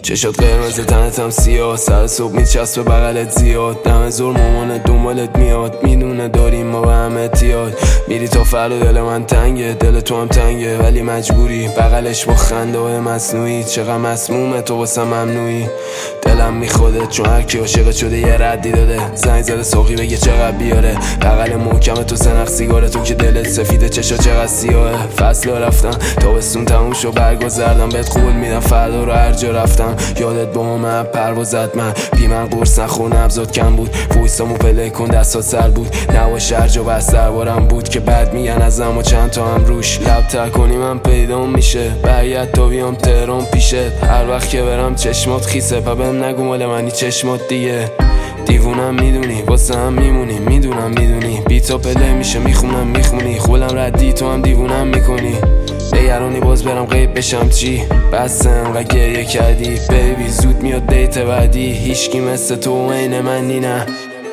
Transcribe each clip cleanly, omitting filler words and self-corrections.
چشات قرمز تنت هم سیاه، سر صبح میچسبه بغلت زیاد، دم زور مامانت دنبالت میاد، میدونه داریم ما به هم احتیاج. میری تا فردا دل من تنگه، دل تو هم تنگه ولی مجبوری بغلش با خنده های مصنوعی. چقدر مسمومه تو واسه ممنوعی، دلم میخوده چون هر کی عاشقت شده یه ردی داده. زنگ زده ساقی بگه چقدر بیاره، بغل محکم تو سنخ سیگاره، تو که دلت سفیده چشا چقدر سیاهه. فصل رفتن تابستون تموم شو برگا زردم، بهت قول میدم فردا رو هر جا رفتم یادت با من پروازت. من بی من قرص نخور نبضات کم بود، وایسامو پله کن دستات سر بود، نواش هر جا بس دربارم بود که بعد میگن ازم و چند تا هم روش. لب تر کنی من پیدا میشه، برگرد تا بیام تهران پیشت، هر وقت که برم چشمات خیسه، پا بهم نگو مال منی چشمات دیگه. دیوونم میدونی واسه هم میمونی، میدونم میدونی بیتا پله میشه میخونم میخونی، خولم ردی تو هم دیوونم میکنی. نگرانی باز برم غیب بشم چی، بس انقدر گریه کردی بیبی، زود میاد دیت بعدی، هیچکی مثل تو عین منی نه.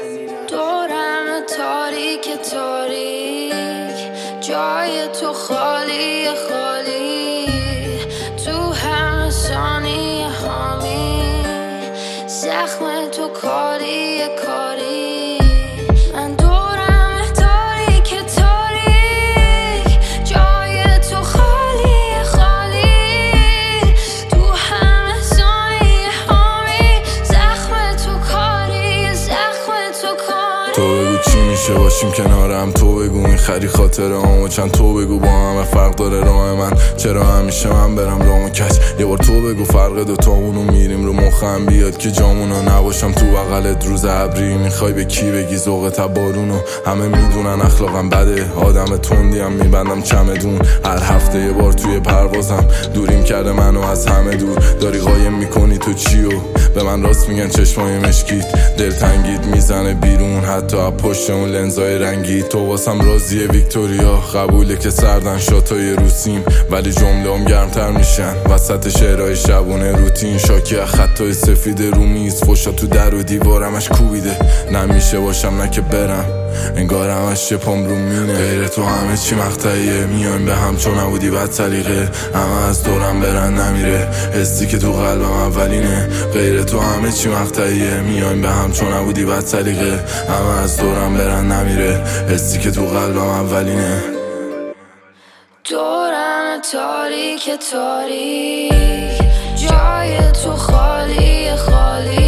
دورم تاریک تاریک، جای تو خالی خالی، تو همه ثانیه هامی، زخم تو کاری کاری. من دورم تاریک تاریک، جای تو خالی خالی، تو همه ثانیه هامی، زخم تو کاری زخم تو کاری. تو بگو چی میشه باشیم کنارم، تو بگو میخری خاطره همو چند، تو بگو با همه فرق داره راه من، چرا همیشه من برم رامو کج. یه بار تو بگو فرق دوتامونو میریم رو مخم بیاد که جامونو نباشم تو بغلت روز ابری. میخوای به کی بگی ذوقت بارونو، همه میدونن اخلاقم بده، آدم تندیم میبندم چمدون، هر هفته یه بار توی پروازم دوریم کرده منو از همه دور. داری قایم میکنی تو چیو، به من راست میگن چشمای مشکیت، دلتنگیت میزنه بیرون حتی از پشت اون لنزای رنگی. تو واسم رازیه ویکتوریا، قبوله که سردن شاتای روسیم ولی جمله هم گرمتر میشن وسط شعرهای شبونه روتین. شاکی از خطای سفید رو میز، فشا تو در و دیوارمش کوبیده، نمیشه باشم نه که برم انگار همش شپام رو مینه. غیر تو همه چی مقطعیه، میایم به هم چون نبودی بد سلیقه، همه از دورم برن نمیره، حسی که تو قلبم اولینه. غیر تو همه چی مقطعیه، میایم به هم چون نبودی بد سلیقه، همه از دورم برن نمیره، حسی که تو قلبم اولینه. دورم تاریک تاریک، جای تو خالی خالی،